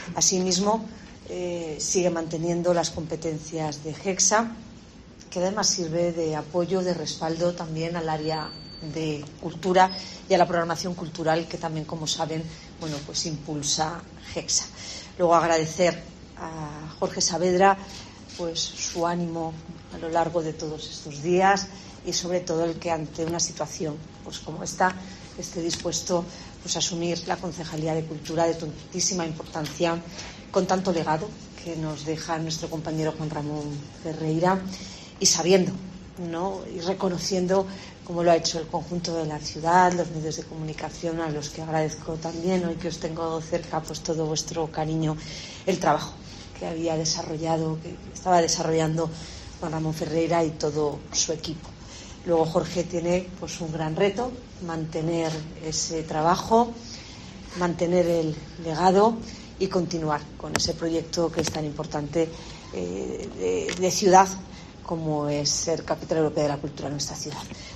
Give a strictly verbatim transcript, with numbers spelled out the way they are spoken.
Asimismo, eh, sigue manteniendo las competencias de GEXA, que además sirve de apoyo, de respaldo también al área de cultura y a la programación cultural que también, como saben, bueno, pues impulsa GEXA. Luego agradecer a Jorge Saavedra pues su ánimo a lo largo de todos estos días y sobre todo el que ante una situación pues como esta esté dispuesto pues a asumir la Concejalía de Cultura de tantísima importancia, con tanto legado que nos deja nuestro compañero Juan Ramón Ferreira, y sabiendo, ¿no?, y reconociendo, como lo ha hecho el conjunto de la ciudad, los medios de comunicación, a los que agradezco también, hoy que os tengo cerca, pues todo vuestro cariño, el trabajo que había desarrollado, que estaba desarrollando Juan Ramón Ferreira y todo su equipo. Luego Jorge tiene pues un gran reto, mantener ese trabajo, mantener el legado y continuar con ese proyecto que es tan importante eh, de, de ciudad como es ser capital europea de la cultura en nuestra ciudad.